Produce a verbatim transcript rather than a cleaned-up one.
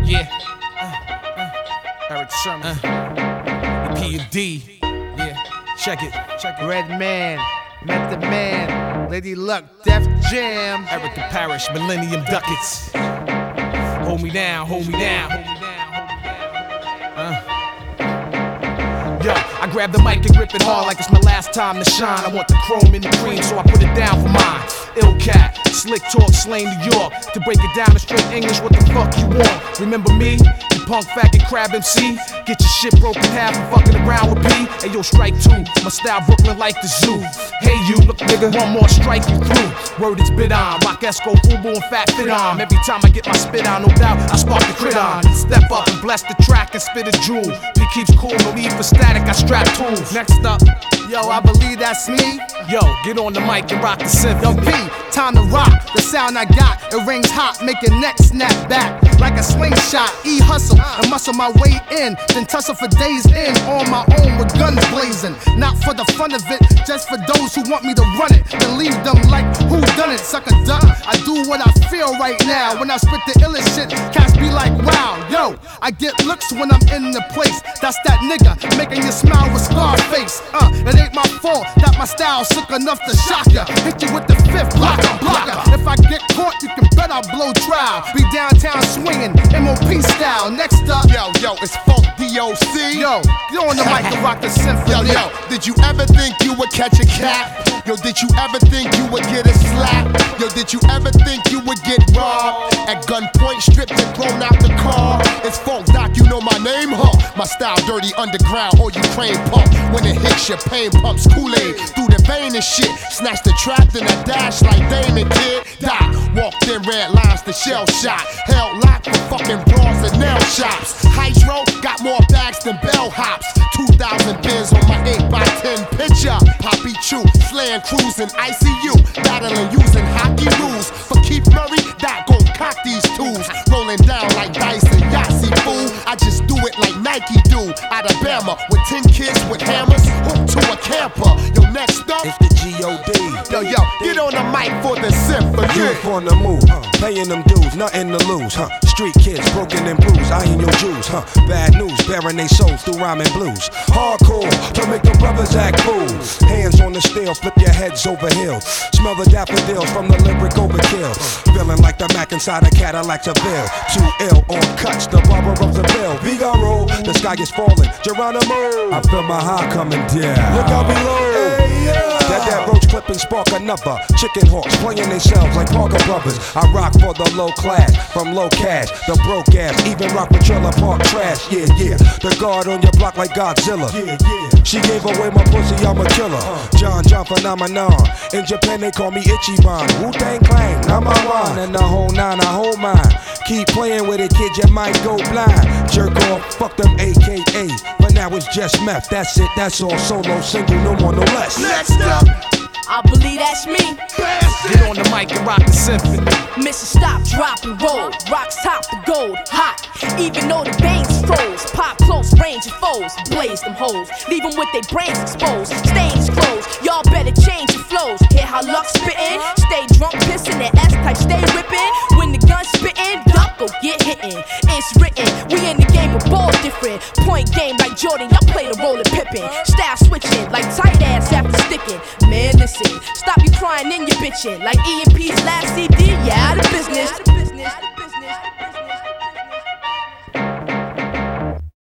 Yeah. Uh, uh, Eric Sherman. Uh, the P and D. Yeah. Check it. Check it. Redman, Method Man, Lady Luck, Def Jam, Erica Parrish, Millennium Ducats. Hold me down, hold me down. Uh. Yo, I grab the mic and grip it hard like it's my last time to shine. I want the chrome and the cream, so I put it down for mine. Ill cat, slick talk, slang New York. To break it down in straight English, what the fuck you want? Remember me? You punk faggot crab M C? Get your shit broken half and fucking around with P. Hey yo, strike two, my style Brooklyn like the zoo. Hey you, look nigga, one more strike you through. Word is bit on, rock Esco, Fubu and Fat Fit on. Every time I get my spit on, no doubt, I spark the crit on. Step up and bless the track and spit a jewel. P keeps cool, no need for static, I strap tools. Next up, yo, I believe that's me. Yo, get on the mic and rock the symphony. Yo, P, time to rock. The sound I got, it rings hot, make your neck snap back like a slingshot. E hustle and muscle my way in, then tussle for days in on my own with guns blazing. Not for the fun of it, just for those who want me to run it. Then leave them like who done it, suck a duck. I do what I feel right now. When I spit the illest shit, cats be like, wow, yo. I get looks when I'm in the place. That's that nigga making you smile with Scarface. Uh, it ain't my fault that my style's sick enough to shock ya. Hit you with the fifth blocker, blocker. If I get caught, you can bet I'll blow trial. Be downtown swinging, M O P style. Next up, yo, yo, it's Funk D O C. Yo, you on the mic to rock the symphony. Yo, yo, did you ever think you would catch a cat? Yo, did you ever think you would get a slap? Yo, did you ever think you would get robbed? At gunpoint, stripped and thrown out the car. It's Funk Doc, you know my name, huh? My style dirty underground or Ukraine pump. When it hits your pain pumps Kool-Aid through the vein and shit. Snatch the trap, then I dash like Damon, kid. Die, walked in red lines to shell shot. Held locked for fucking bras and nail shops. Hydro got more bags than bellhops. two thousand bins on my eight by ten picture. Poppy Chew, slaying crews in I C U. Battling using hockey rules. For Keith Murray, that gon' cock these tools. Rolling down like dice and Yahtzee, fool. I just do it like Nike do. Alabama with ten kids with hammers. Hooked to a camper. Yo, next up, it's the G O D. Yo, yo, get on the mic for the symphony. Youth on the move, uh, paying them dues, nothing to lose, huh? Street kids, broken and bruised, eyeing your Jews, huh? Bad news, bearing they souls through rhyme and blues. Hardcore, to make them brothers act fools. Hands on the steel, flip your heads over hills. Smell the daffodils from the lyric overkill. Feeling like the Mac inside a Cadillac Seville. Too ill on cuts, the barber of the bill. Vigaro, the sky is falling. Geronimo, I feel my high coming down. Look out below. Hey, yeah. That that roach clip and spark another. Chicken hawks playing themselves like Parker Brothers. I rock for the low class, from low cash, the broke ass, even rock with trailer park trash. Yeah, yeah. The guard on your block like Godzilla. Yeah, yeah. She gave away my pussy, I'm a killer. John John phenomenon. In Japan they call me Ichiban. Wu-Tang Clan, number one. And the whole nine, I hold mine. Keep playing with it, kid, you might go blind. Jerk off, fuck them A K A. But now it's just meth, that's it, that's all. Solo, single, no more, no less. Next up, I believe that's me. Get on the mic and rock the symphony. Mission stop, drop and roll. Rocks top the gold, hot. Even though the veins froze. Pop close range of foes. Blaze them hoes. Leave them with their brains exposed. Stains closed. Y'all better change your flows. Hear how luck spittin'? Stay drunk, pissin', and S-type stay whippin'. When the gun spittin', duck go get hittin'. It's written, we in the game, but ball different. Point game like Jordan, y'all play the role of Pippin. Style switching like tight ass after sticking. Man, listen, stop you crying in your bitchin'. Like E and P's last E P,